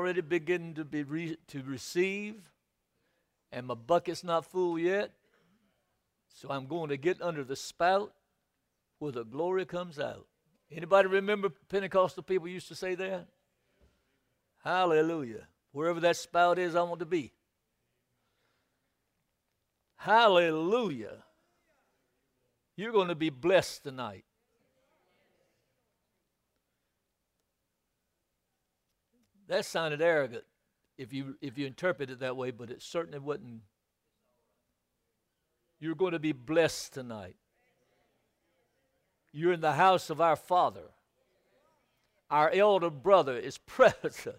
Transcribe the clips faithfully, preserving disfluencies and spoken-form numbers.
already beginning to be re to receive, and my bucket's not full yet. So I'm going to get under the spout where the glory comes out. Anybody remember Pentecostal people used to say that? Hallelujah. Wherever that spout is, I want to be. Hallelujah. You're going to be blessed tonight. That sounded arrogant if you if you interpret it that way, but it certainly wasn't. You're going to be blessed tonight. You're in the house of our Father. Our elder brother is present.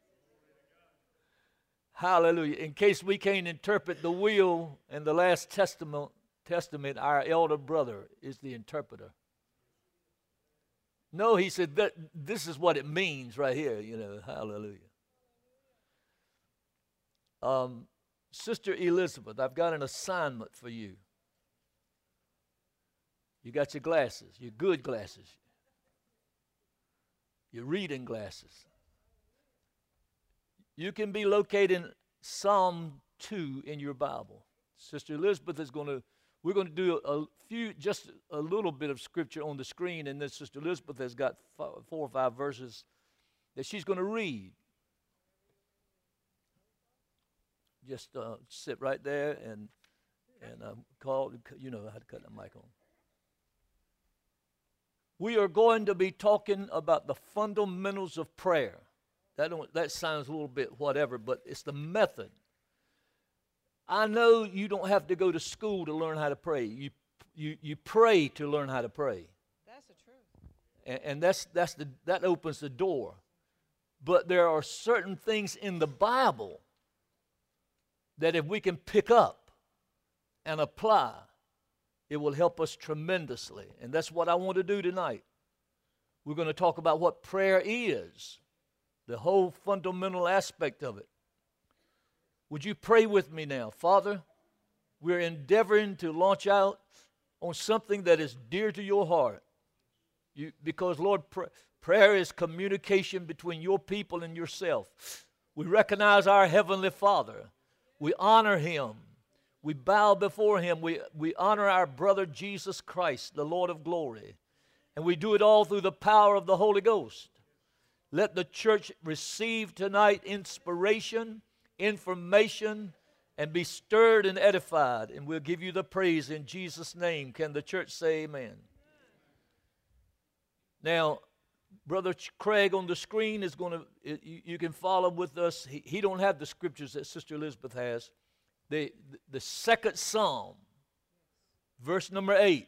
Hallelujah. In case we can't interpret the will and the last testament, testament, our elder brother is the interpreter. No, he said that this is what it means right here, you know. Hallelujah. Um, Sister Elizabeth, I've got an assignment for you. You got your glasses, your good glasses, your reading glasses. You can be located in Psalm two in your Bible. Sister Elizabeth is going to, we're going to do a few, just a little bit of scripture on the screen, and then Sister Elizabeth has got four or five verses that she's going to read. Just uh, sit right there and and um, call, you know how to cut the mic on. We are going to be talking about the fundamentals of prayer. That, don't, that sounds a little bit whatever, but it's the method. I know you don't have to go to school to learn how to pray. You you you pray to learn how to pray. That's the truth. And, and that's that's the that opens the door. But there are certain things in the Bible that if we can pick up and apply, it will help us tremendously. And that's what I want to do tonight. We're going to talk about what prayer is, the whole fundamental aspect of it. Would you pray with me now? Father, we're endeavoring to launch out on something that is dear to your heart. You, because, Lord, pr prayer is communication between your people and yourself. We recognize our Heavenly Father. We honor Him. We bow before Him. We, we honor our brother Jesus Christ, the Lord of glory. And we do it all through the power of the Holy Ghost. Let the church receive tonight inspiration, information, and be stirred and edified. And we'll give you the praise in Jesus' name. Can the church say amen? Now, Brother Craig on the screen is going to, you, you can follow with us. He, he don't have the scriptures that Sister Elizabeth has. The, the second Psalm, verse number eight.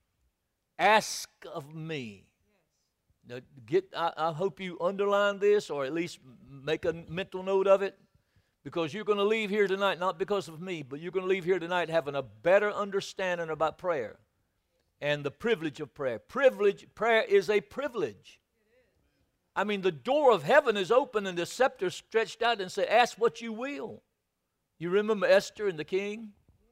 Ask of me. Now, get, I, I hope you underline this or at least make a mental note of it, because you're going to leave here tonight, not because of me, but you're going to leave here tonight having a better understanding about prayer and the privilege of prayer. Privilege, prayer is a privilege. I mean, the door of heaven is open and the scepter stretched out and said, ask what you will. You remember Esther and the king?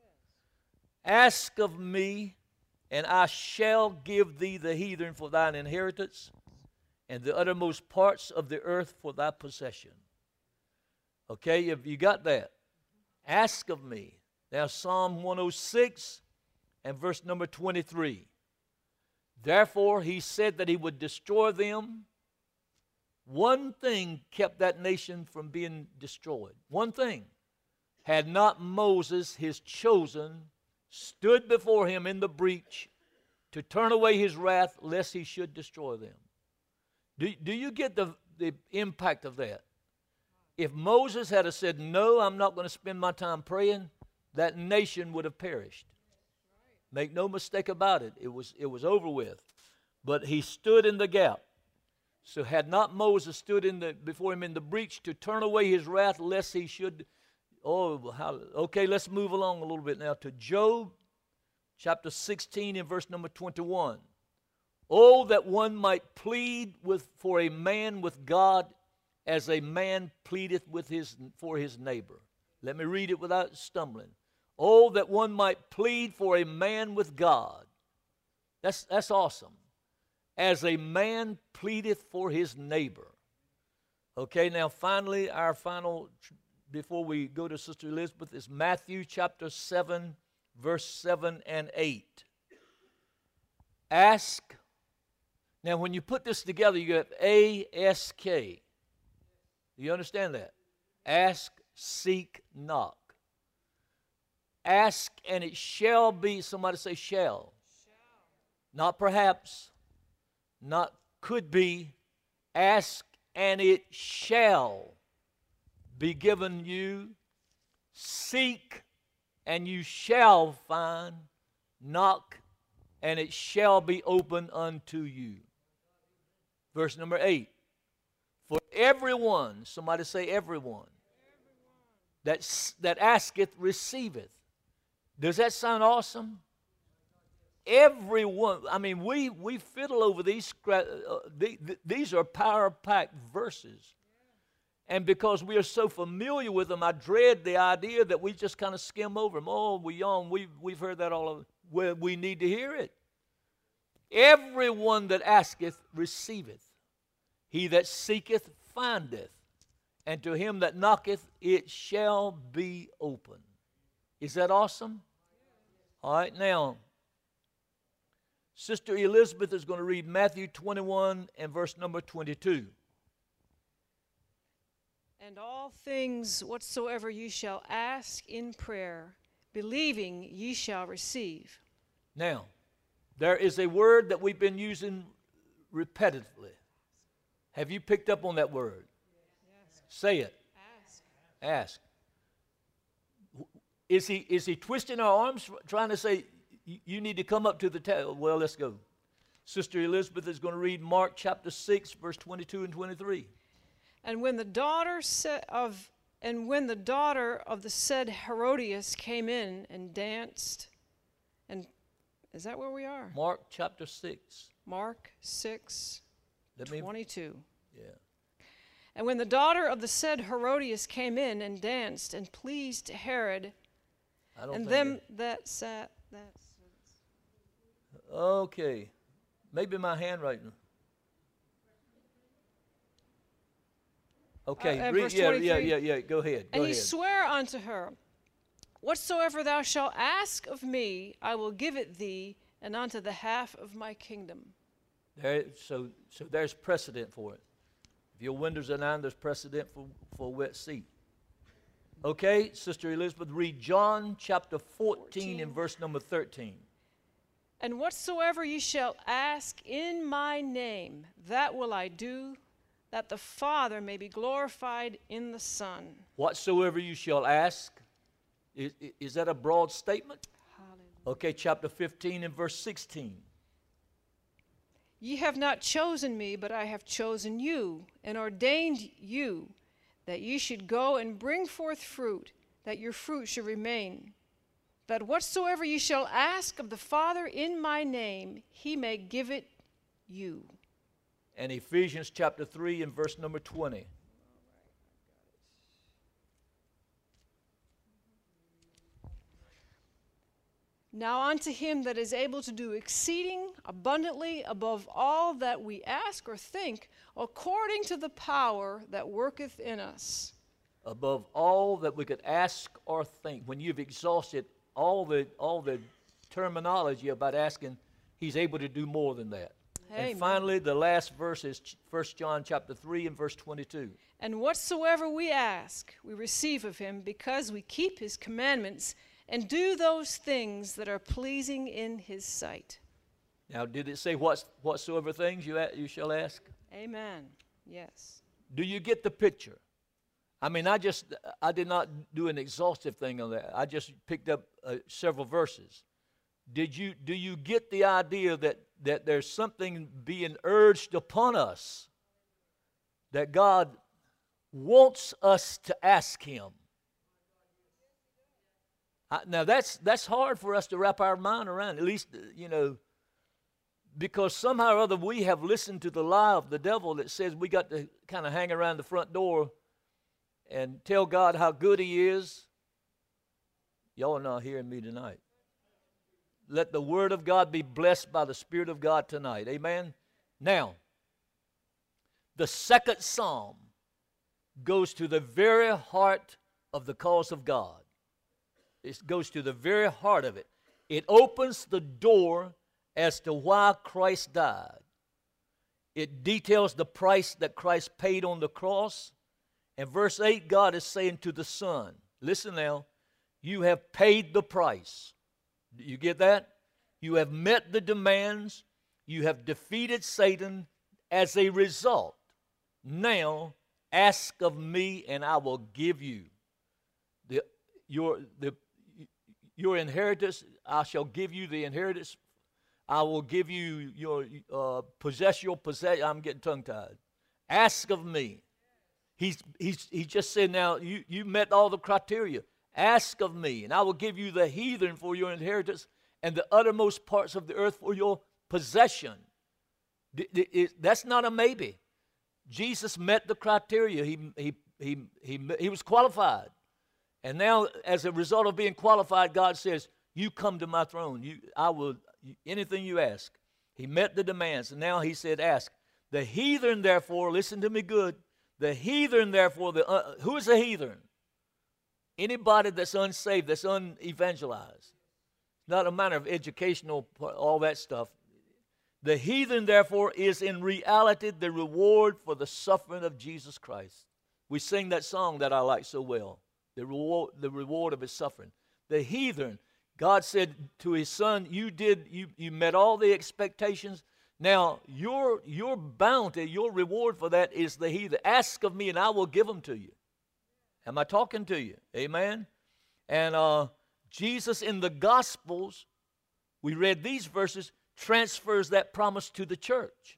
Ask of me, and I shall give thee the heathen for thine inheritance, and the uttermost parts of the earth for thy possession. Okay, if you got that, ask of me. Now, Psalm one oh six and verse number twenty-three. Therefore, he said that he would destroy them. One thing kept that nation from being destroyed. One thing. Had not Moses, his chosen, stood before him in the breach to turn away his wrath, lest he should destroy them. Do, do you get the, the impact of that? If Moses had said, no, I'm not going to spend my time praying, that nation would have perished. Make no mistake about it. It was, it was over with. But he stood in the gap. So had not Moses stood in the, before him in the breach to turn away his wrath, lest he should... Oh, how, okay, let's move along a little bit now to Job chapter sixteen and verse number twenty-one. Oh, that one might plead with for a man with God as a man pleadeth with his, for his neighbor. Let me read it without stumbling. Oh, that one might plead for a man with God. That's, that's awesome. As a man pleadeth for his neighbor. Okay, now finally, our final, before we go to Sister Elizabeth, is Matthew chapter seven, verse seven and eight. Ask. Now, when you put this together, you get A S K. Do you understand that? Ask, seek, knock. Ask, and it shall be. Somebody say shall. Shall. Not perhaps. Not could be. Ask, and it shall be given you. Seek, and you shall find. Knock, and it shall be open unto you. Verse number eight. For everyone, somebody say everyone, that, that asketh receiveth. Does that sound awesome? Everyone, I mean, we, we fiddle over these, uh, these are power-packed verses. And because we are so familiar with them, I dread the idea that we just kind of skim over them. Oh, we yawn, we've, we've heard that all of well, we need to hear it. Everyone that asketh receiveth. He that seeketh findeth. And to him that knocketh it shall be open. Is that awesome? All right, now, Sister Elizabeth is going to read Matthew twenty-one and verse number twenty-two. And all things whatsoever ye shall ask in prayer, believing ye shall receive. Now, there is a word that we've been using repetitively. Have you picked up on that word? Yes. Say it. Ask. Ask. Is he, is he twisting our arms, trying to say, you need to come up to the table? Well, let's go. Sister Elizabeth is going to read Mark chapter six, verse twenty-two and twenty-three. And when the daughter of and when the daughter of the said Herodias came in and danced, and is that where we are? Mark chapter six. Mark six, Let me, twenty-two. Yeah. And when the daughter of the said Herodias came in and danced and pleased Herod, I don't and think them that, that sat, that's okay, maybe my handwriting. Okay, uh, read, yeah, yeah, yeah, yeah. Go ahead. Go and he ahead. sware unto her, whatsoever thou shalt ask of me, I will give it thee, and unto the half of my kingdom. There, so, so there's precedent for it. If your windows are down, there's precedent for, for a wet seat. Okay, Sister Elizabeth, read John chapter fourteen, fourteen. And verse number thirteen. And whatsoever ye shall ask in my name, that will I do, that the Father may be glorified in the Son. Whatsoever you shall ask, is, is that a broad statement? Hallelujah. Okay, chapter fifteen and verse sixteen. Ye have not chosen me, but I have chosen you, and ordained you, that ye should go and bring forth fruit, that your fruit should remain, that whatsoever ye shall ask of the Father in my name, he may give it you. And Ephesians chapter three and verse number twenty. Now unto him that is able to do exceeding abundantly above all that we ask or think, according to the power that worketh in us. Above all that we could ask or think. When you've exhausted all the all the terminology about asking, he's able to do more than that. Amen. And finally, the last verse is First John chapter three and verse twenty-two. And whatsoever we ask, we receive of him, because we keep his commandments and do those things that are pleasing in his sight. Now, did it say what, whatsoever things you, you shall ask? Amen. Yes. Do you get the picture? I mean, I just, I did not do an exhaustive thing on that. I just picked up uh, several verses. Did you, do you get the idea that, that there's something being urged upon us that God wants us to ask him? I, now, that's, that's hard for us to wrap our mind around, at least, you know, because somehow or other we have listened to the lie of the devil that says we got to kind of hang around the front door and tell God how good he is. Y'all are not hearing me tonight. Let the word of God be blessed by the Spirit of God tonight. Amen. Now, the second psalm goes to the very heart of the cause of God. It goes to the very heart of it. It opens the door as to why Christ died. It details the price that Christ paid on the cross. And verse eight, God is saying to the Son, listen now, you have paid the price. Do you get that? You have met the demands. You have defeated Satan. As a result, now ask of me and I will give you the, your, the, your inheritance. I shall give you the inheritance. I will give you your, uh, possess your possession. I'm getting tongue-tied. Ask of me. He's, he's, he just said, now, you, you met all the criteria. Ask of me, and I will give you the heathen for your inheritance and the uttermost parts of the earth for your possession. That's not a maybe. Jesus met the criteria. He, he, he, he, he was qualified. And now, as a result of being qualified, God says, you come to my throne. You, I will, anything you ask. He met the demands, and now he said, ask. The heathen, therefore, listen to me good. The heathen, therefore, the uh, who is a heathen? Anybody that's unsaved, that's unevangelized. Not a matter of educational, all that stuff. The heathen, therefore, is in reality the reward for the suffering of Jesus Christ. We sing that song that I like so well, the reward, the reward of his suffering. The heathen, God said to his Son, you did, you, you met all the expectations. Now, your, your bounty, your reward for that is the heathen. Ask of me and I will give them to you. Am I talking to you? Amen? And uh, Jesus in the Gospels, we read these verses, transfers that promise to the church.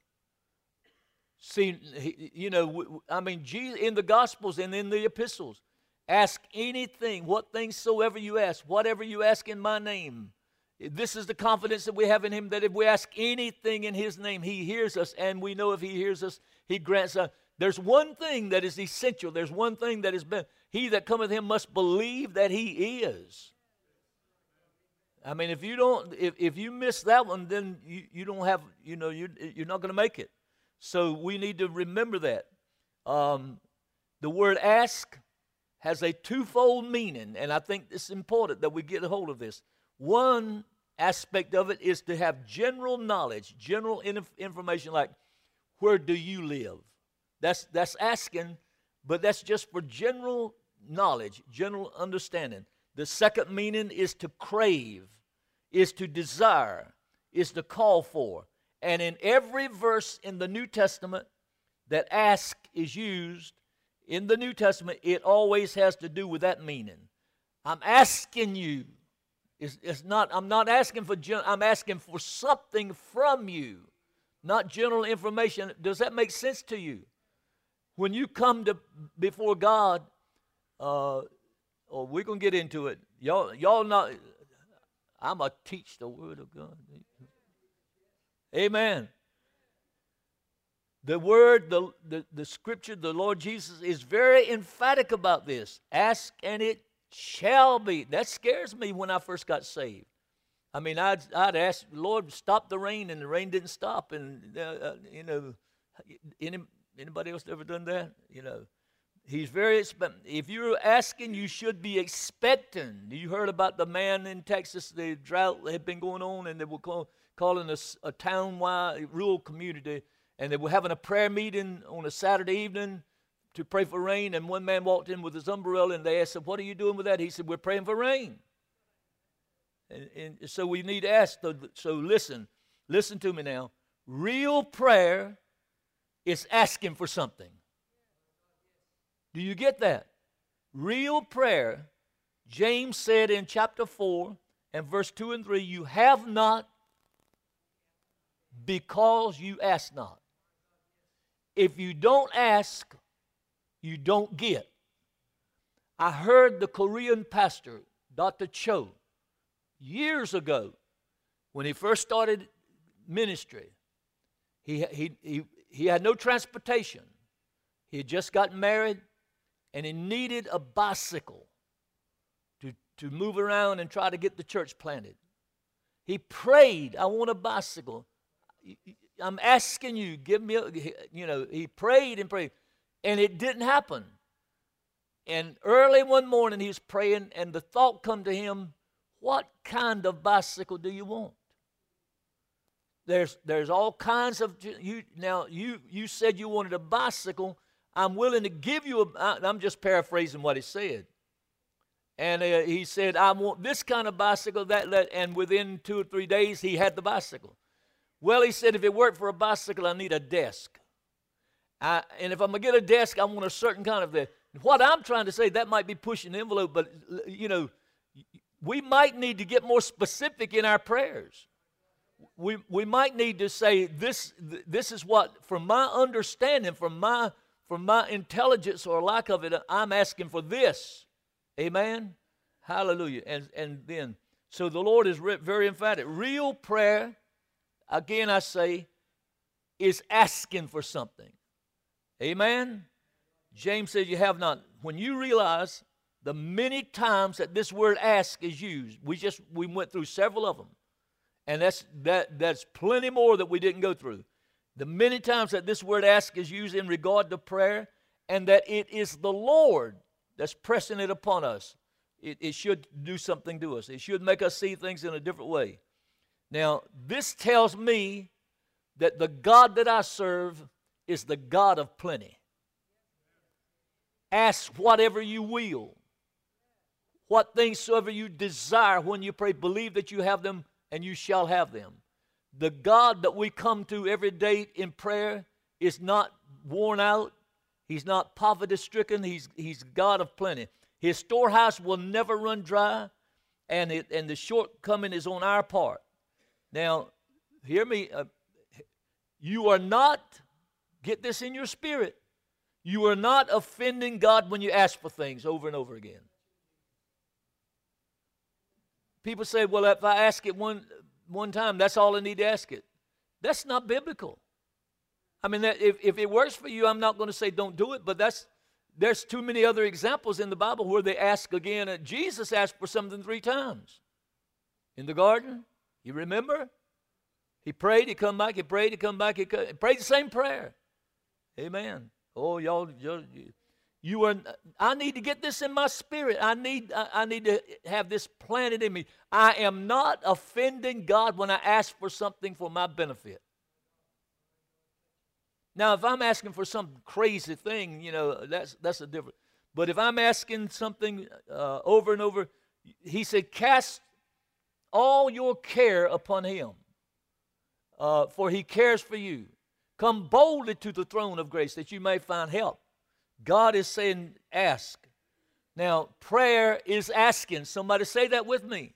See, he, you know, I mean, Jesus, in the Gospels and in the epistles, ask anything, what things soever you ask, whatever you ask in my name. This is the confidence that we have in him, that if we ask anything in his name, he hears us, and we know if he hears us, he grants us. There's one thing that is essential. There's one thing that has been, he that cometh him must believe that he is. I mean, if you don't, if, if you miss that one, then you, you don't have, you know, you, you're not going to make it. So we need to remember that. Um, the word ask has a twofold meaning, and I think it's important that we get a hold of this. One aspect of it is to have general knowledge, general inf- information like, where do you live? That's, that's asking, but that's just for general knowledge, general understanding. The second meaning is to crave, is to desire, is to call for. And in every verse in the New Testament that ask is used in the New Testament, it always has to do with that meaning. I'm asking you. It's, it's not, I'm not asking for, I'm asking for something from you, not general information. Does that make sense to you? When you come to before God, uh, oh, we're going to get into it. Y'all, y'all not, I'm going to teach the word of God. Amen. The word, the, the, the scripture, the Lord Jesus is very emphatic about this. Ask and it shall be. That scares me when I first got saved. I mean, I'd, I'd ask, Lord, stop the rain, and the rain didn't stop. And, uh, you know, any, anybody else ever done that? You know, he's very, if you're asking, you should be expecting. You heard about the man in Texas, the drought had been going on, and they were call, calling a, a town-wide rural community, and they were having a prayer meeting on a Saturday evening to pray for rain, and one man walked in with his umbrella, and they asked him, what are you doing with that? He said, we're praying for rain. And, and so we need to ask, so, so listen, listen to me now. Real prayer is asking for something. Do you get that? Real prayer, James said in chapter four and verse two and three, you have not because you ask not. If you don't ask, you don't get. I heard the Korean pastor, Doctor Cho, years ago, when he first started ministry. He, he, he, he had no transportation. He had just gotten married, and he needed a bicycle to, to move around and try to get the church planted. He prayed, I want a bicycle. I'm asking you, give me a, you know, he prayed and prayed, and it didn't happen. and early one morning he was praying, and the thought come to him, what kind of bicycle do you want? There's there's all kinds of, you now you you said you wanted a bicycle. I'm willing to give you a, I'm just paraphrasing what he said. And uh, he said, I want this kind of bicycle, that, that, and within two or three days, he had the bicycle. Well, he said, if it worked for a bicycle, I need a desk. I, and if I'm going to get a desk, I want a certain kind of desk. What I'm trying to say, that might be pushing the envelope, but, you know, we might need to get more specific in our prayers. We, we might need to say, this, this is what, from my understanding, from my, from my intelligence or lack of it, I'm asking for this. Amen? Hallelujah. And, and then, so the Lord is re- very emphatic. Real prayer, again I say, is asking for something. Amen? James says you have not. When you realize the many times that this word ask is used, we just, we went through several of them. And that's, that, that's plenty more that we didn't go through. The many times that this word ask is used in regard to prayer, and that it is the Lord that's pressing it upon us. It, it should do something to us. It should make us see things in a different way. Now, this tells me that the God that I serve is the God of plenty. Ask whatever you will. What things soever you desire when you pray, believe that you have them and you shall have them. The God that we come to every day in prayer is not worn out. He's not poverty-stricken. He's, he's God of plenty. His storehouse will never run dry, and, it, and the shortcoming is on our part. Now, hear me. Uh, you are not, get this in your spirit, you are not offending God when you ask for things over and over again. People say, well, if I ask it one, one time, that's all I need to ask it. That's not biblical. I mean, that if, if it works for you, I'm not going to say don't do it, but that's there's too many other examples in the Bible where they ask again. Uh, Jesus asked for something three times. In the garden, you remember? He prayed, he come back, he prayed, he come back, he, come, he prayed the same prayer. Amen. Oh, y'all, y'all you are, I need to get this in my spirit. I need, I, I need to have this planted in me. I am not offending God when I ask for something for my benefit. Now, if I'm asking for some crazy thing, you know, that's that's a different. But if I'm asking something uh, over and over, he said, cast all your care upon him, uh, for he cares for you. Come boldly to the throne of grace that you may find help. God is saying, ask. Now, prayer is asking. Somebody say that with me.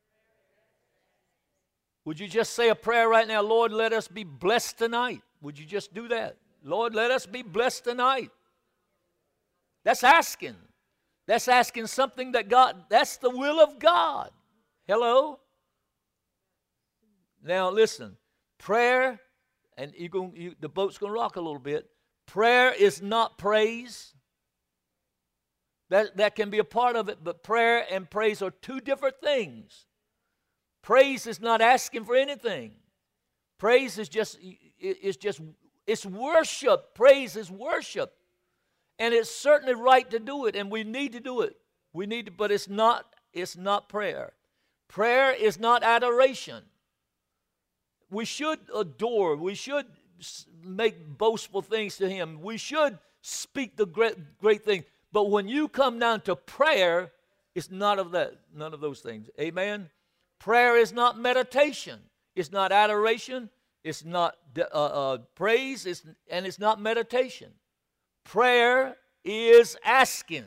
Would you just say a prayer right now? Lord, let us be blessed tonight. Would you just do that? Lord, let us be blessed tonight. That's asking. That's asking something that God, that's the will of God. Hello? Now listen, prayer, and you gonna, you, the boat's going to rock a little bit. Prayer is not praise. That, that can be a part of it, but prayer and praise are two different things. Praise is not asking for anything. Praise is just, it's just, it's worship. Praise is worship. And it's certainly right to do it, and we need to do it. We need to, but it's not, it's not prayer. Prayer is not adoration. We should adore. We should make boastful things to him. We should speak the great, great thing. But when you come down to prayer, it's not of that, none of those things. Amen? Prayer is not meditation. It's not adoration. It's not uh, uh, praise. It's, and it's not meditation. Prayer is asking.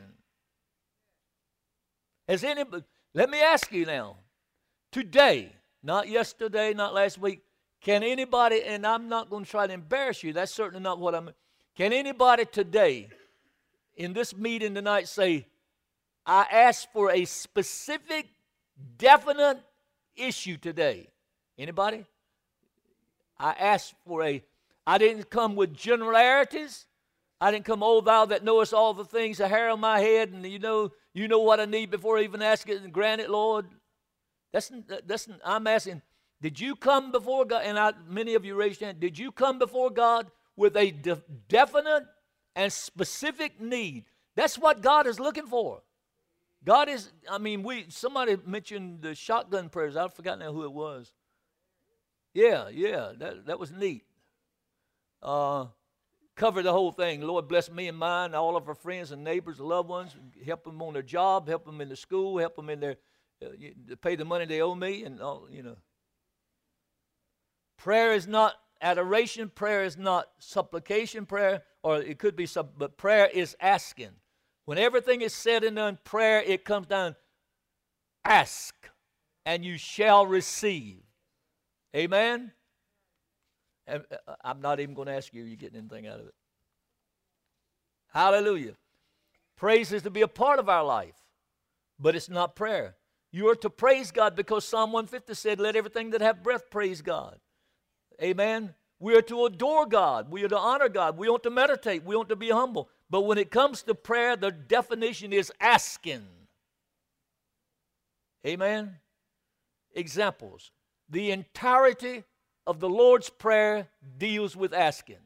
Has anybody, let me ask you now, today, not yesterday, not last week, can anybody, and I'm not going to try to embarrass you, that's certainly not what I'm, can anybody today, in this meeting tonight, say, I asked for a specific, definite issue today? Anybody? I asked for a, I didn't come with generalities. I didn't come, oh, thou that knowest all the things, the hair on my head, and you know, you know what I need before I even ask it, and grant it, Lord. That's, that's, I'm asking, did you come before God, and I, many of you raised your hand, did you come before God with a de- definite and specific need? That's what God is looking for. God is, I mean, we somebody mentioned the shotgun prayers. I forgot now who it was. Yeah, yeah, that, that was neat. Uh, cover the whole thing. Lord, bless me and mine, all of our friends and neighbors and loved ones. Help them on their job, help them in the school, help them in their, uh, to pay the money they owe me, and all, you know. Prayer is not adoration. Prayer is not supplication. Prayer, or it could be sub, but prayer is asking. When everything is said and done, prayer, it comes down, ask, and you shall receive. Amen? And I'm not even going to ask you, are you getting anything out of it? Hallelujah. Praise is to be a part of our life, but it's not prayer. You are to praise God because Psalm one fifty said, let everything that have breath praise God. Amen? We are to adore God. We are to honor God. We want to meditate. We want to be humble. But when it comes to prayer, the definition is asking. Amen? Examples. The entirety of the Lord's Prayer deals with asking.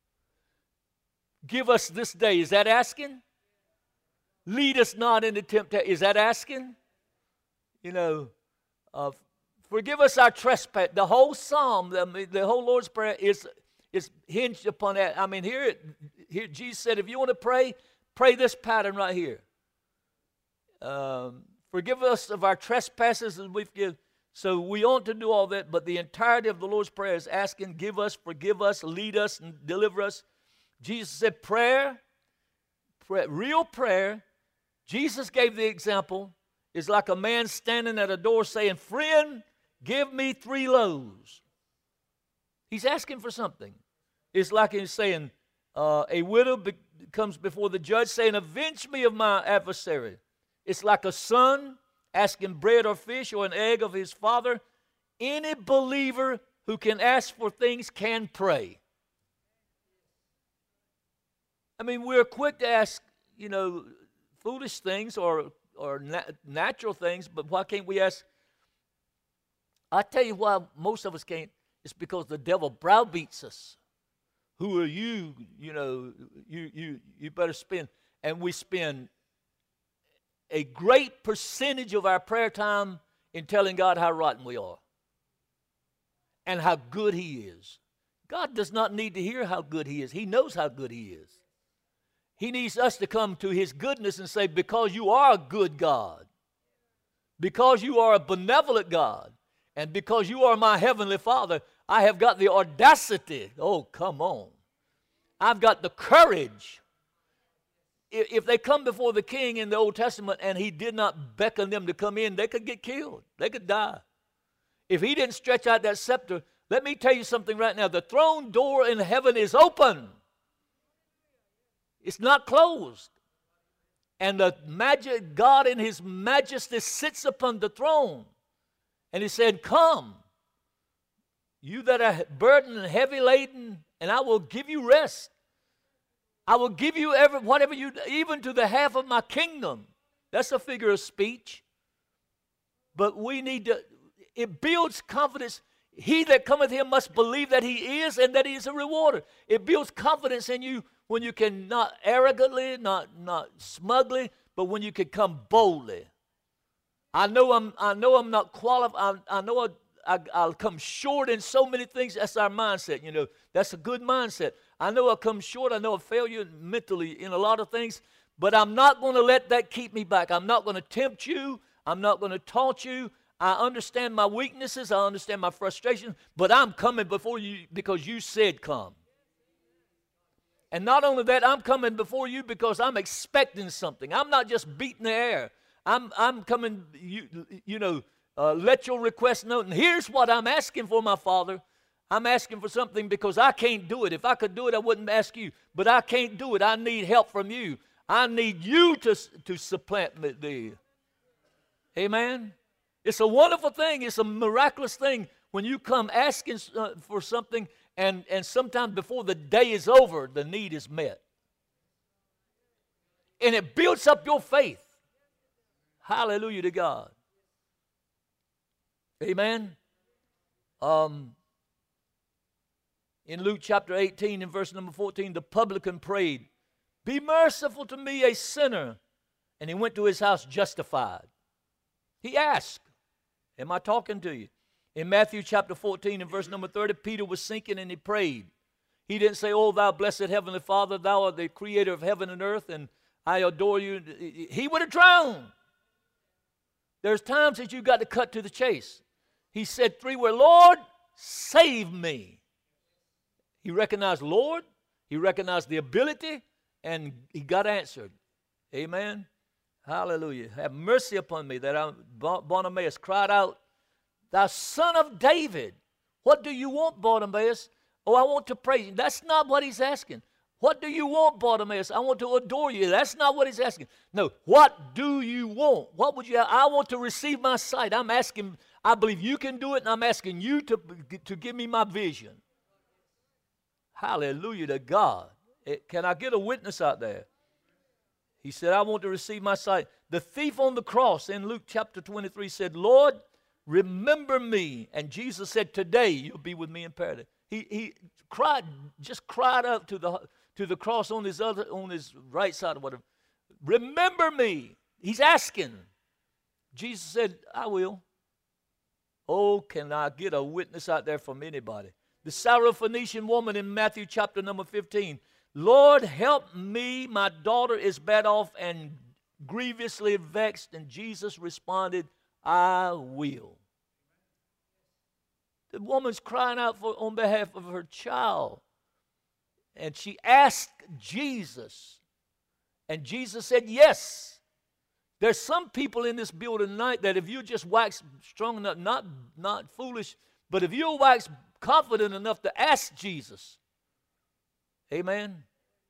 Give us this day. Is that asking? Lead us not into temptation. Is that asking? You know, uh, forgive us our trespass. The whole psalm, the, the whole Lord's Prayer is, is hinged upon that. I mean, here, it, here Jesus said, if you want to pray, pray this pattern right here. Um, forgive us of our trespasses as we've given. So we ought to do all that, but the entirety of the Lord's Prayer is asking, give us, forgive us, lead us, and deliver us. Jesus said prayer, prayer, real prayer, Jesus gave the example, is like a man standing at a door saying, friend, give me three loaves. He's asking for something. It's like he's saying, uh, a widow be- comes before the judge saying, avenge me of my adversary. It's like a son asking bread or fish or an egg of his father. Any believer who can ask for things can pray. I mean, we're quick to ask, you know, foolish things or, or na- natural things, but why can't we ask? I tell you why most of us can't. It's because the devil browbeats us. Who are you? You know, you you you better spend. And we spend a great percentage of our prayer time in telling God how rotten we are and how good He is. God does not need to hear how good He is. He knows how good He is. He needs us to come to His goodness and say, because you are a good God, because you are a benevolent God, and because you are my heavenly Father, I have got the audacity. Oh, come on. I've got the courage. If they come before the king in the Old Testament and he did not beckon them to come in, they could get killed. They could die. If he didn't stretch out that scepter, let me tell you something right now. The throne door in heaven is open. It's not closed. And the magic God in His majesty sits upon the throne. And He said, come, you that are burdened and heavy laden, and I will give you rest. I will give you every, whatever you, even to the half of my kingdom. That's a figure of speech. But we need to, it builds confidence. He that cometh here must believe that He is and that He is a rewarder. It builds confidence in you when you can not arrogantly, not, not smugly, but when you can come boldly. I know I'm, I know I'm not qualified. I, I know I, I, I'll come short in so many things. That's our mindset, you know. That's a good mindset. I know I'll come short. I know I'll fail you mentally in a lot of things, but I'm not going to let that keep me back. I'm not going to tempt you. I'm not going to taunt you. I understand my weaknesses. I understand my frustration, but I'm coming before you because you said come. And not only that, I'm coming before you because I'm expecting something. I'm not just beating the air. I'm, I'm coming, you, you know, uh, let your request know. And here's what I'm asking for, my Father. I'm asking for something because I can't do it. If I could do it, I wouldn't ask you. But I can't do it. I need help from you. I need you to, to supplant me there. Amen? It's a wonderful thing. It's a miraculous thing when you come asking uh, for something and, and sometimes before the day is over, the need is met. And it builds up your faith. Hallelujah to God. Amen? Um... In Luke chapter eighteen and verse number fourteen, the publican prayed, Be merciful to me, a sinner. And he went to his house justified. He asked, am I talking to you? In Matthew chapter fourteen and verse number thirty, Peter was sinking and he prayed. He didn't say, oh, thou blessed heavenly Father, thou art the creator of heaven and earth, and I adore you. He would have drowned. There's times that you've got to cut to the chase. He said three words, Lord, save me. He recognized Lord, he recognized the ability, and he got answered. Amen. Hallelujah. Have mercy upon me, that I, Bartimaeus cried out, thou son of David, what do you want, Bartimaeus? Oh, I want to praise you. That's not what he's asking. What do you want, Bartimaeus? I want to adore you. That's not what he's asking. No, what do you want? What would you have? I want to receive my sight. I'm asking, I believe you can do it, and I'm asking you to, to give me my vision. Hallelujah to God. It, can I get a witness out there? He said, I want to receive my sight. The thief on the cross in Luke chapter twenty-three said, Lord, remember me. And Jesus said, today you'll be with me in paradise. He, he cried, just cried up to the, to the cross on his, other, on his right side or whatever. Remember me. He's asking. Jesus said, I will. Oh, can I get a witness out there from anybody? The Syrophoenician woman in Matthew chapter number fifteen. Lord, help me. My daughter is bad off and grievously vexed. And Jesus responded, I will. The woman's crying out for, on behalf of her child. And she asked Jesus. And Jesus said, yes. There's some people in this building tonight that if you just wax strong enough, not, not foolish, but if you wax confident enough to ask Jesus. Amen.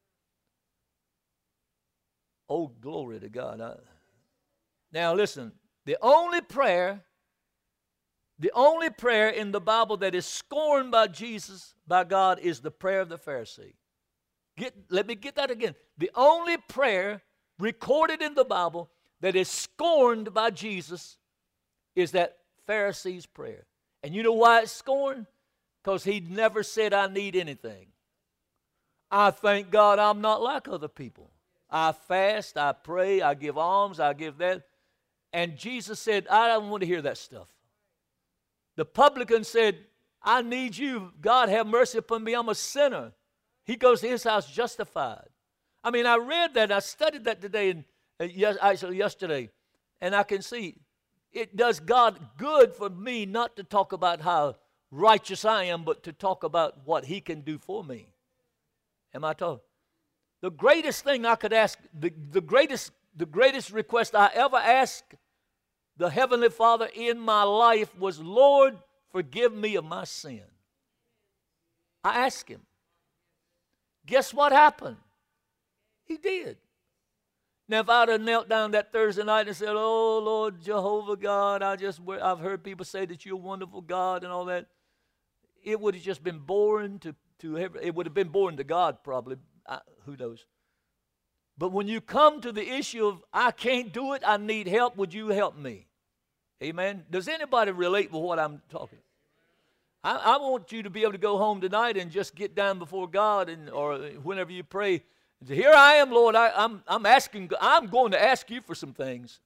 Oh, glory to God. I, now listen, the only prayer The only prayer in the Bible that is scorned by Jesus, by God, is the prayer of the Pharisee. Get, let me get that again. The only prayer recorded in the Bible that is scorned by Jesus is that Pharisee's prayer. And you know why it's scorned? Because he never said, I need anything. I thank God I'm not like other people. I fast, I pray, I give alms, I give that. And Jesus said, I don't want to hear that stuff. The publican said, I need you. God, have mercy upon me. I'm a sinner. He goes to his house justified. I mean, I read that. I studied that today, and uh, yes, actually yesterday, and I can see it does God good for me not to talk about how righteous I am, but to talk about what he can do for me. Am I talking? The greatest thing I could ask, the, the greatest, the greatest request I ever asked the Heavenly Father in my life was, Lord, forgive me of my sin. I asked him. Guess what happened? He did. Now, if I'd have knelt down that Thursday night and said, oh, Lord, Jehovah God, I just, I've heard people say that you're a wonderful God and all that, it would have just been boring to, to it would have been boring to God probably. I, who knows? But when you come to the issue of, I can't do it, I need help, would you help me? Amen? Does anybody relate with what I'm talking? I, I want you to be able to go home tonight and just get down before God, and or whenever you pray, and say, here I am, Lord, I, I'm, I'm asking, I'm going to ask you for some things.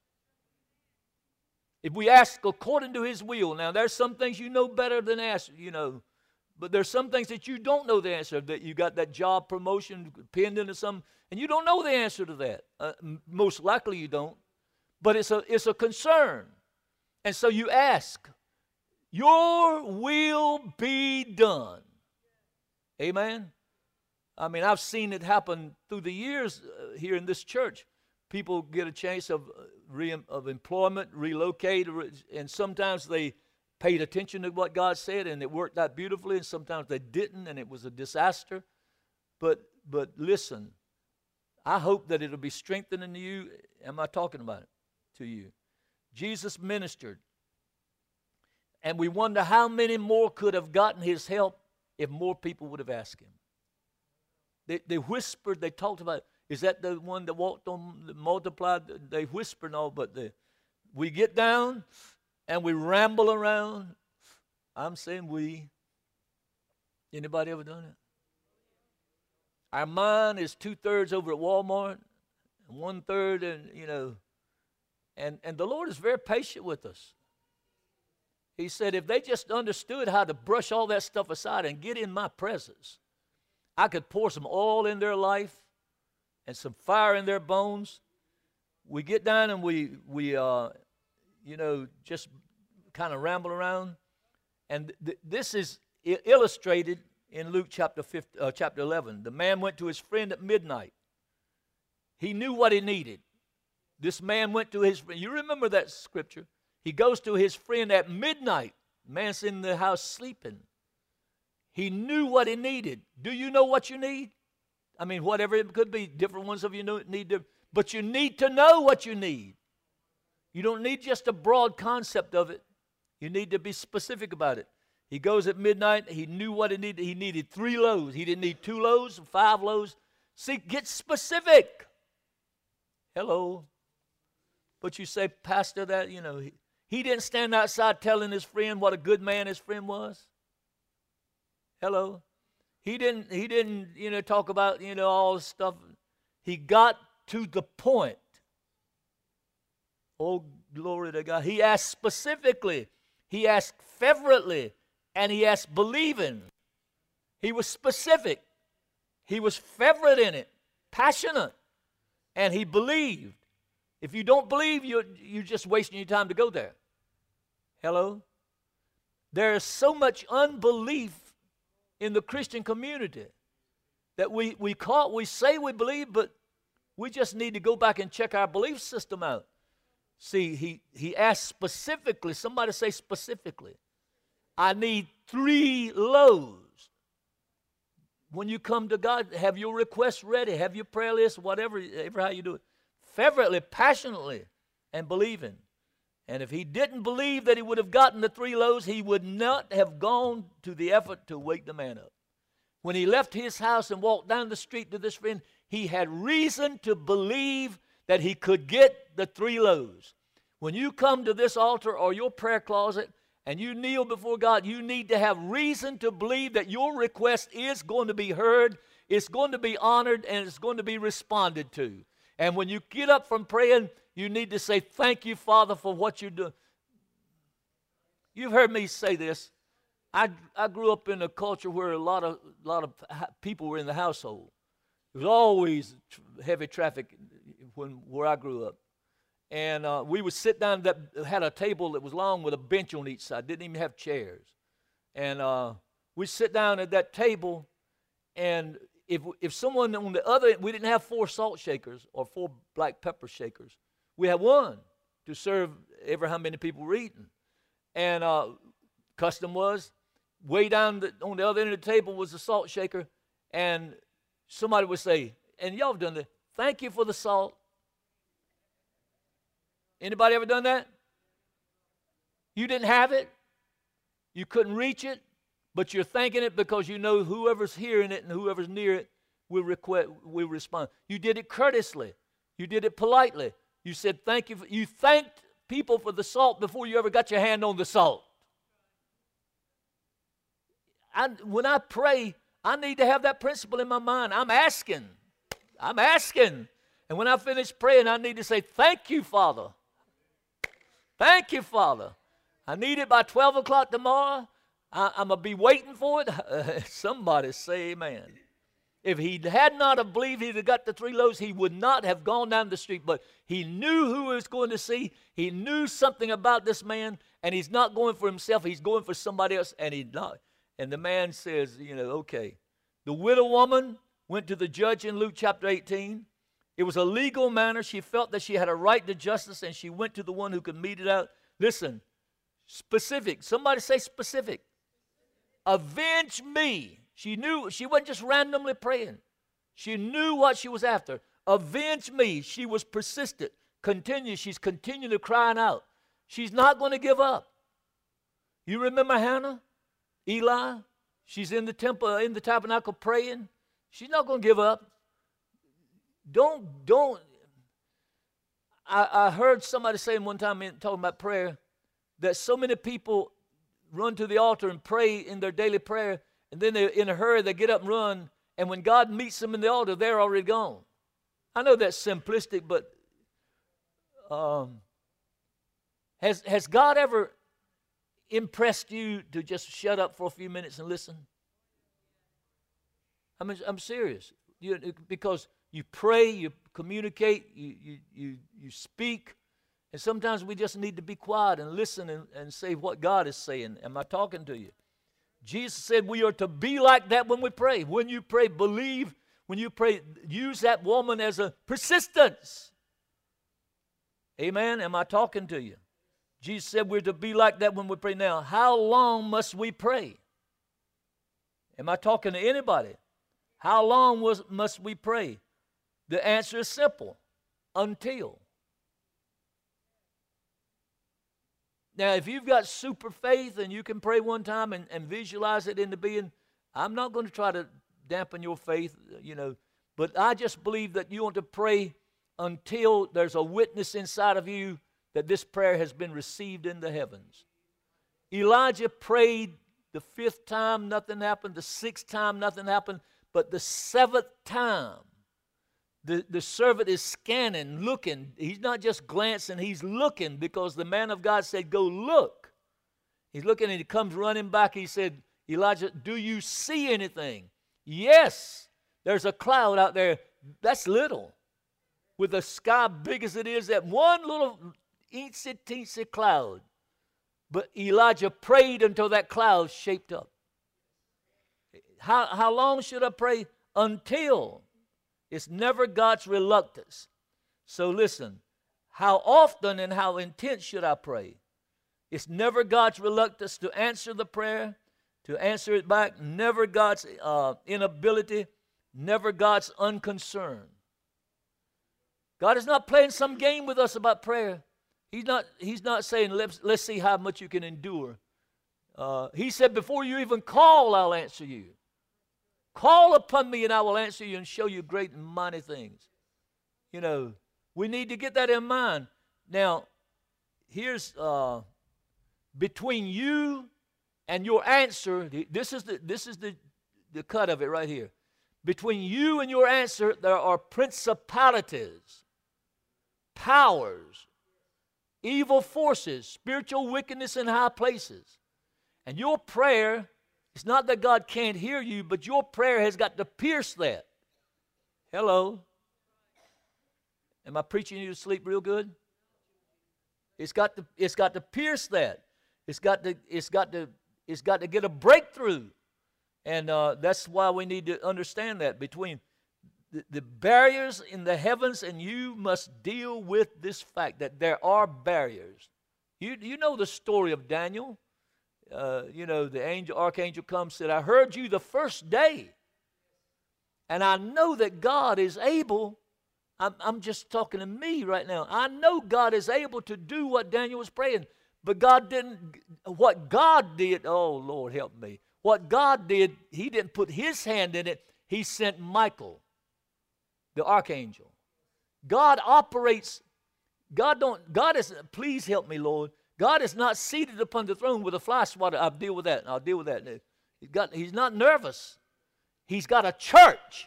If we ask according to his will, now there's some things you know better than ask, you know, but there's some things that you don't know the answer, that you got that job promotion pending or something, and you don't know the answer to that. Uh, most likely you don't, but it's a, it's a concern. And so you ask, your will be done. Amen? I mean, I've seen it happen through the years uh, here in this church. People get a chance of, uh, re- of employment, relocate, and sometimes they paid attention to what God said, and it worked out beautifully, and sometimes they didn't, and it was a disaster. But, but listen, I hope that it'll be strengthening to you. Am I talking about it to you? Jesus ministered, and we wonder how many more could have gotten his help if more people would have asked him. They, they whispered, they talked about, is that the one that walked on, the multiplied? They whispered and all, but the, we get down and we ramble around. I'm saying we. Anybody ever done it? Our mind is two-thirds over at Walmart and one-third, and you know, and, and the Lord is very patient with us. He said if they just understood how to brush all that stuff aside and get in my presence, I could pour some oil in their life and some fire in their bones. We get down and we, we uh, you know, just kind of ramble around. And th- this is I- illustrated in Luke chapter fifteen, uh, chapter eleven. The man went to his friend at midnight. He knew what he needed. This man went to his friend. You remember that scripture? He goes to his friend at midnight. Man's in the house sleeping. He knew what he needed. Do you know what you need? I mean, whatever it could be, different ones of you know, need to, but you need to know what you need. You don't need just a broad concept of it. You need to be specific about it. He goes at midnight. He knew what he needed. He needed three loaves. He didn't need two loaves, five loaves. See, get specific. Hello. But you say, Pastor, that, you know, he, he didn't stand outside telling his friend what a good man his friend was. Hello. He didn't, he didn't, you know, talk about, you know, all this stuff. He got to the point. Oh, glory to God. He asked specifically. He asked fervently. And he asked believing. He was specific. He was fervent in it. Passionate. And he believed. If you don't believe, you're, you're just wasting your time to go there. Hello? There is so much unbelief in the Christian community that we, we call, we say we believe, but we just need to go back and check our belief system out. See, he, he asked specifically, somebody say specifically, I need three loaves. When you come to God, have your requests ready, have your prayer list, whatever, whatever how you do it. Fervently, passionately, and believing. And if he didn't believe that he would have gotten the three loaves, he would not have gone to the effort to wake the man up. When he left his house and walked down the street to this friend, he had reason to believe that he could get the three loaves. When you come to this altar or your prayer closet and you kneel before God, you need to have reason to believe that your request is going to be heard, it's going to be honored, and it's going to be responded to. And when you get up from praying, you need to say, thank you, Father, for what you do. You've heard me say this. I, I grew up in a culture where a lot of, lot of people were in the household. There was always heavy traffic when, where I grew up. And uh, we would sit down, that had a table that was long with a bench on each side, didn't even have chairs. And uh, we'd sit down at that table, and If, if someone on the other, we didn't have four salt shakers or four black pepper shakers. We had one to serve ever how many people were eating. And uh, custom was, way down the, on the other end of the table was the salt shaker, and somebody would say, and y'all have done that, thank you for the salt. Anybody ever done that? You didn't have it. You couldn't reach it. But you're thanking it because you know whoever's hearing it and whoever's near it will, request, will respond. You did it courteously. You did it politely. You said thank you. For, you thanked people for the salt before you ever got your hand on the salt. I, when I pray, I need to have that principle in my mind. I'm asking. I'm asking. And when I finish praying, I need to say, thank you, Father. Thank you, Father. I need it by twelve o'clock tomorrow. I, I'm going to be waiting for it. Somebody say amen. If he had not have believed he'd have got the three loaves, he would not have gone down the street. But he knew who he was going to see. He knew something about this man, and he's not going for himself. He's going for somebody else, and he not. And the man says, you know, okay. The widow woman went to the judge in Luke chapter eighteen. It was a legal matter. She felt that she had a right to justice, and she went to the one who could mete it out. Listen, specific. Somebody say specific. Avenge me. She knew, she wasn't just randomly praying. She knew what she was after. Avenge me. She was persistent. Continue. She's continually crying out. She's not going to give up. You remember Hannah? Eli? She's in the temple, in the tabernacle praying. She's not going to give up. Don't, don't. I, I heard somebody saying one time, talking about prayer, that so many people run to the altar and pray in their daily prayer, and then they, in a hurry, they get up and run, And when God meets them in the altar, they're already gone. I know that's simplistic, but um, has, has God ever impressed you to just shut up for a few minutes and listen? I mean, I'm serious. You, because you pray, you communicate, you, you, you, you speak, and sometimes we just need to be quiet and listen and, and say what God is saying. Am I talking to you? Jesus said we are to be like that when we pray. When you pray, believe. When you pray, use that woman as a persistence. Amen? Am I talking to you? Jesus said we're to be like that when we pray. Now, how long must we pray? Am I talking to anybody? How long was, must we pray? The answer is simple. Until. Now, if you've got super faith and you can pray one time and, and visualize it into being, I'm not going to try to dampen your faith, you know, but I just believe that you want to pray until there's a witness inside of you that this prayer has been received in the heavens. Elijah prayed the fifth time, nothing happened. The sixth time, nothing happened. But the seventh time, the, the servant is scanning, looking. He's not just glancing, he's looking, because the man of God said, go look. He's looking and he comes running back. He said, Elijah, do you see anything? Yes, there's a cloud out there. That's little. With the sky big as it is, that one little eensy teensy cloud. But Elijah prayed until that cloud shaped up. How, how long should I pray? Until. It's never God's reluctance. So listen, how often and how intense should I pray? It's never God's reluctance to answer the prayer, to answer it back. Never God's uh, inability, never God's unconcern. God is not playing some game with us about prayer. He's not, he's not saying, let's, let's see how much you can endure. Uh, he said, before you even call, I'll answer you. Call upon me and I will answer you and show you great and mighty things. You know, we need to get that in mind. Now, here's uh, between you and your answer, this is the this is the, the cut of it right here. Between you and your answer, there are principalities, powers, evil forces, spiritual wickedness in high places. And your prayer, it's not that God can't hear you, but your prayer has got to pierce that. Hello? Am I preaching you to sleep real good? It's got to, it's got to pierce that. It's got to, it's got to, it's got to get a breakthrough. And uh, that's why we need to understand that between the, the barriers in the heavens, and you must deal with this fact that there are barriers. You, you know the story of Daniel. Uh, you know, the angel, archangel comes and said, I heard you the first day. And I know that God is able. I'm, I'm just talking to me right now. I know God is able to do what Daniel was praying. But God didn't, what God did, oh, Lord, help me. What God did, he didn't put his hand in it. He sent Michael, the archangel. God operates, God don't, God is, please help me, Lord. God is not seated upon the throne with a fly swatter. I'll deal with that. I'll deal with that. He's, got, he's not nervous. He's got a church.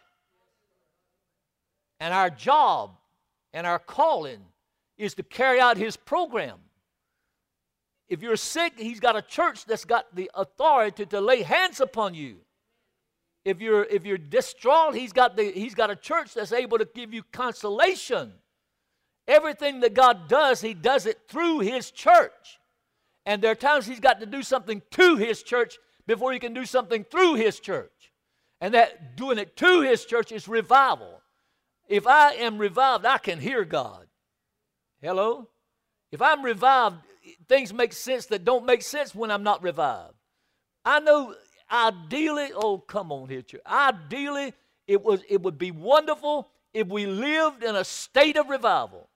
And our job and our calling is to carry out his program. If you're sick, he's got a church that's got the authority to lay hands upon you. If you're, if you're distraught, he's got, the, he's got a church that's able to give you consolation. Everything that God does, he does it through his church. And there are times he's got to do something to his church before he can do something through his church. And that doing it to his church is revival. If I am revived, I can hear God. Hello? If I'm revived, things make sense that don't make sense when I'm not revived. I know ideally, oh, come on here, church. Ideally, it, was, it would be wonderful if we lived in a state of revival.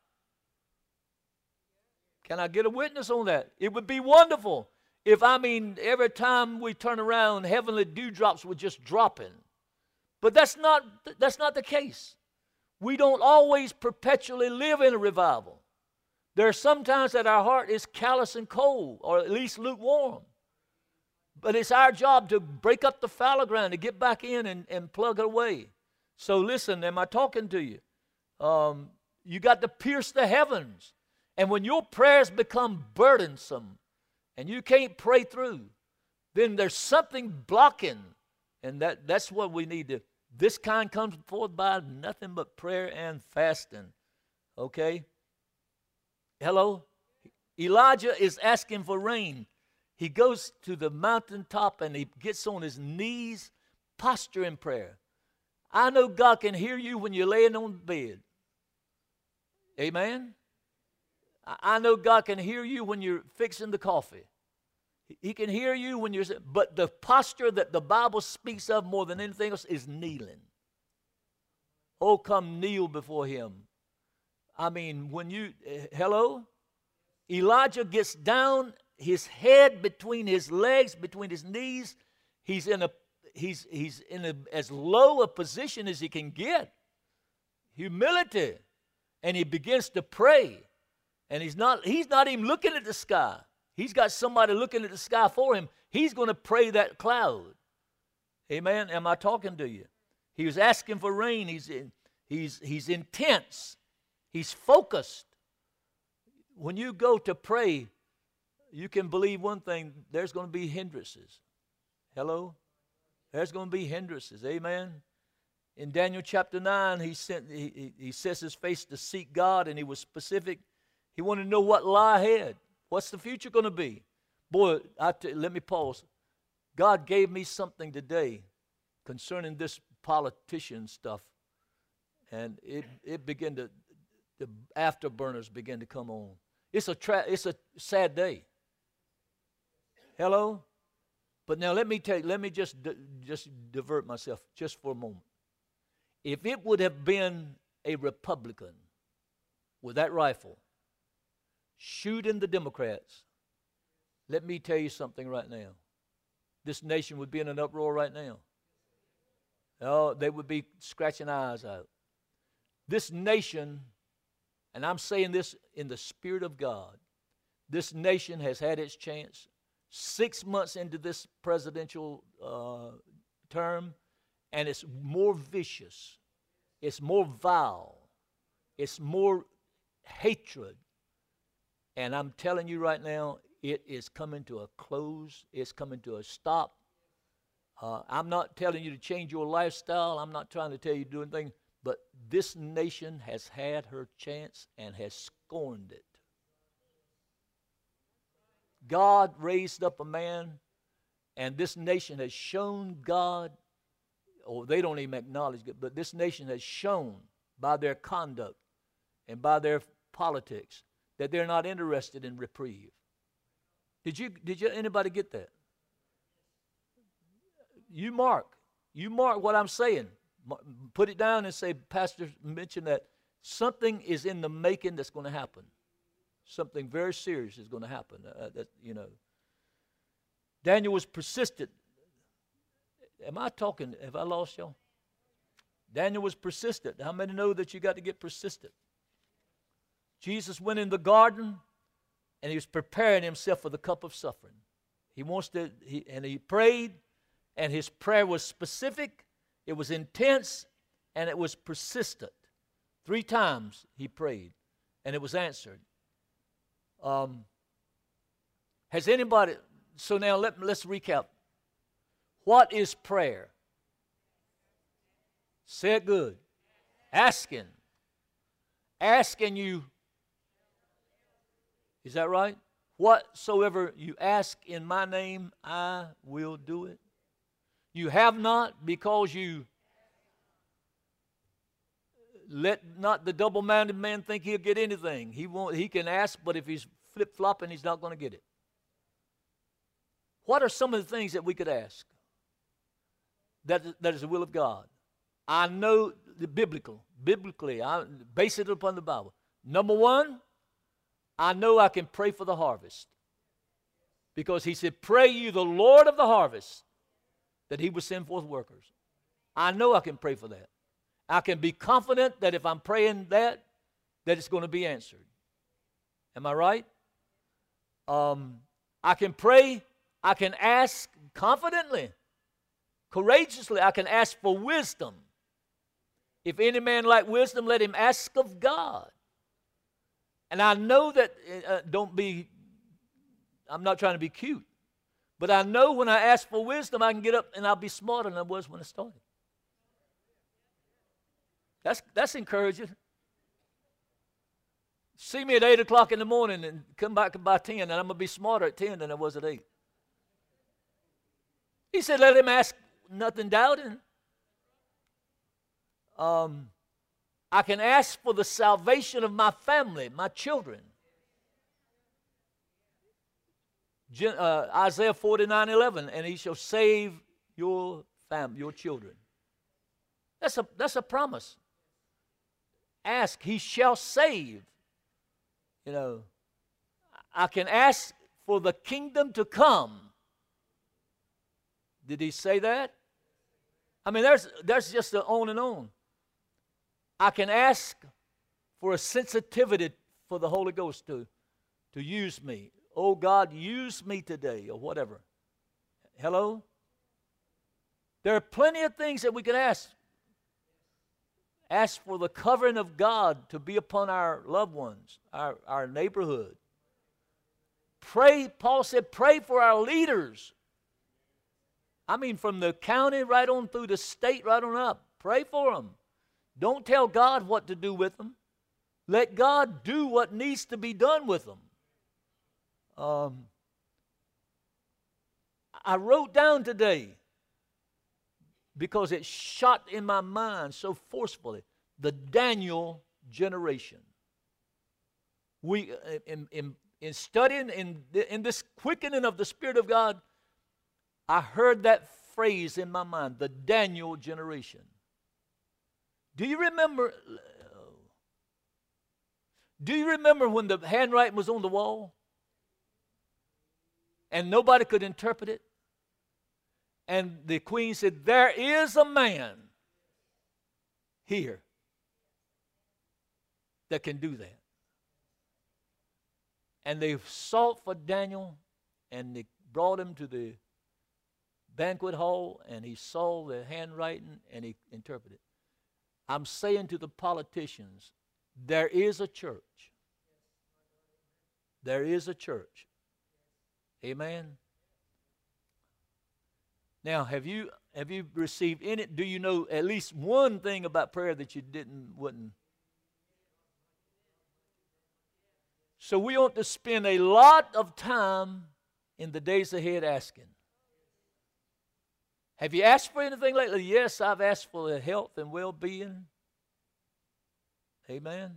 Can I get a witness on that? It would be wonderful if, I mean, every time we turn around, heavenly dewdrops were just dropping. But that's not, that's not the case. We don't always perpetually live in a revival. There are some times that our heart is callous and cold, or at least lukewarm. But it's our job to break up the fallow ground, to get back in and, and plug it away. So listen, am I talking to you? Um, you got to pierce the heavens. And when your prayers become burdensome and you can't pray through, then there's something blocking. And that, that's what we need to. This kind comes forth by nothing but prayer and fasting. Okay? Hello? Elijah is asking for rain. He goes to the mountaintop and he gets on his knees, posture in prayer. I know God can hear you when you're laying on the bed. Amen? I know God can hear you when you're fixing the coffee. He can hear you when you're, but the posture that the Bible speaks of more than anything else is kneeling. Oh, come kneel before him. I mean, when you, uh, hello? Elijah gets down, his head between his legs, between his knees. He's in a, he's, he's in a, as low a position as he can get. Humility. And he begins to pray. And he's not, he's not even looking at the sky. He's got somebody looking at the sky for him. He's going to pray that cloud. Amen? Am I talking to you? He was asking for rain. He's, in, he's, he's intense. He's focused. When you go to pray, you can believe one thing, there's going to be hindrances. Hello? There's going to be hindrances. Amen? In Daniel chapter nine, he, sent, he, he sets his face to seek God, and he was specific. He wanted to know what lie ahead. What's the future going to be? Boy, I t- let me pause. God gave me something today concerning this politician stuff, and it, it began to, the afterburners began to come on. It's a tra- it's a sad day. Hello? But now let me tell you, let me just di- just divert myself just for a moment. If it would have been a Republican with that rifle shooting the Democrats, let me tell you something right now. This nation would be in an uproar right now. Oh, they would be scratching eyes out. This nation, and I'm saying this in the Spirit of God, this nation has had its chance. Six months into this presidential uh, term, and it's more vicious. It's more vile. It's more hatred. And I'm telling you right now, it is coming to a close. It's coming to a stop. Uh, I'm not telling you to change your lifestyle. I'm not trying to tell you to do anything. But this nation has had her chance and has scorned it. God raised up a man, and this nation has shown God, or they don't even acknowledge it, but this nation has shown by their conduct and by their politics that they're not interested in reprieve. Did you, did you, anybody get that? You mark. You mark what I'm saying. Put it down and say, Pastor mentioned that something is in the making that's going to happen. Something very serious is going to happen. Uh, that, you know. Daniel was persistent. Am I talking? Have I lost y'all? Daniel was persistent. How many know that you got to get persistent? Jesus went in the garden, and he was preparing himself for the cup of suffering. He wants to, he, and he prayed, and his prayer was specific, it was intense, and it was persistent. Three times he prayed, and it was answered. Um, has anybody, so now let, let's recap. What is prayer? Say it good. Asking. Asking you. Is that right? Whatsoever you ask in my name, I will do it. You have not because you let not the double-minded man think he'll get anything. He won't. He can ask, but if he's flip-flopping, he's not going to get it. What are some of the things that we could ask? That, that is the will of God. I know the biblical, biblically, I base it upon the Bible. Number one, I know I can pray for the harvest. Because he said, pray you the Lord of the harvest, that he will send forth workers. I know I can pray for that. I can be confident that if I'm praying that, that it's going to be answered. Am I right? Um, I can pray. I can ask confidently, courageously. I can ask for wisdom. If any man lack wisdom, let him ask of God. And I know that, uh, don't be, I'm not trying to be cute, but I know when I ask for wisdom, I can get up and I'll be smarter than I was when I started. That's, that's encouraging. See me at eight o'clock in the morning and come back by ten, and I'm going to be smarter at ten than I was at eight. He said, let him ask nothing doubting. Um, I can ask for the salvation of my family, my children. Uh, Isaiah forty-nine eleven, and he shall save your family, your children. That's a, that's a promise. Ask, he shall save. You know, I can ask for the kingdom to come. Did he say that? I mean, there's, there's just the on and on. I can ask for a sensitivity for the Holy Ghost to, to use me. Oh, God, use me today, or whatever. Hello? There are plenty of things that we can ask. Ask for the covering of God to be upon our loved ones, our, our neighborhood. Pray, Paul said, pray for our leaders. I mean, from the county right on through the state right on up. Pray for them. Don't tell God what to do with them. Let God do what needs to be done with them. Um, I wrote down today, because it shot in my mind so forcefully, the Daniel generation. We, in, in, in studying, in, in this quickening of the Spirit of God, I heard that phrase in my mind, the Daniel generation. Do you remember, do you remember when the handwriting was on the wall? And nobody could interpret it? And the queen said, there is a man here that can do that. And they sought for Daniel, and they brought him to the banquet hall, and he saw the handwriting, and he interpreted. I'm saying to the politicians, there is a church. There is a church. Amen. Now, have you have you received in it? Do you know at least one thing about prayer that you didn't wouldn't? So we ought to spend a lot of time in the days ahead asking. Have you asked for anything lately? Yes, I've asked for the health and well-being. Amen.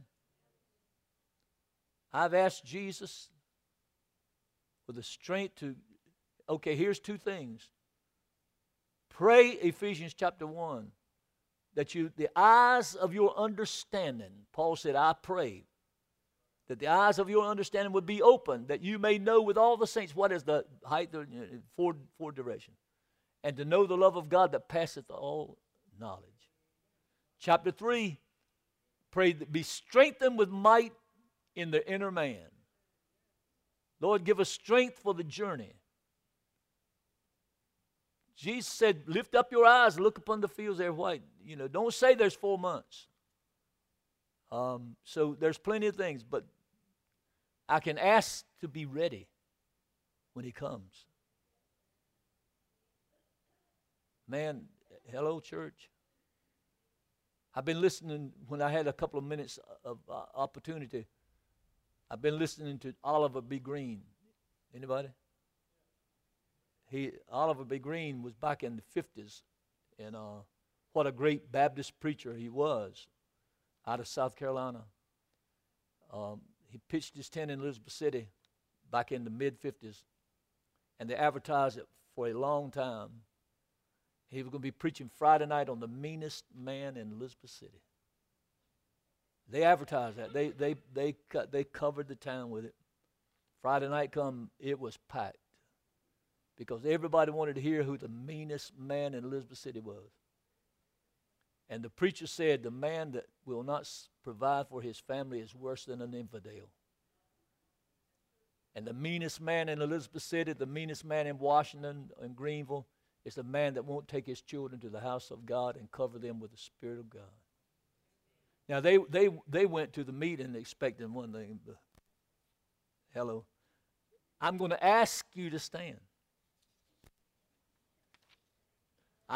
I've asked Jesus for the strength to, okay, here's two things. Pray, Ephesians chapter one, that you, the eyes of your understanding, Paul said, I pray, that the eyes of your understanding would be open, that you may know with all the saints what is the height, the four, four direction, and to know the love of God that passeth all knowledge. Chapter three, pray that be strengthened with might in the inner man. Lord, give us strength for the journey. Jesus said, lift up your eyes, look upon the fields, they're white. You know, don't say there's four months. Um, so there's plenty of things, but I can ask to be ready when he comes. Man, hello, church. I've been listening, when I had a couple of minutes of uh, opportunity, I've been listening to Oliver B. Green. Anybody? He, Oliver B. Green was back in the fifties, and uh, what a great Baptist preacher he was out of South Carolina. Um, he pitched his tent in Elizabeth City back in the mid-fifties, and they advertised it for a long time. He was going to be preaching Friday night on the meanest man in Elizabeth City. They advertised that. They they they cut, they covered the town with it. Friday night come, it was packed because everybody wanted to hear who the meanest man in Elizabeth City was. And the preacher said, the man that will not provide for his family is worse than an infidel. And the meanest man in Elizabeth City, the meanest man in Washington and Greenville, is the man that won't take his children to the house of God and cover them with the Spirit of God. Now, they, they, they went to the meeting expecting one thing. But, hello. I'm going to ask you to stand.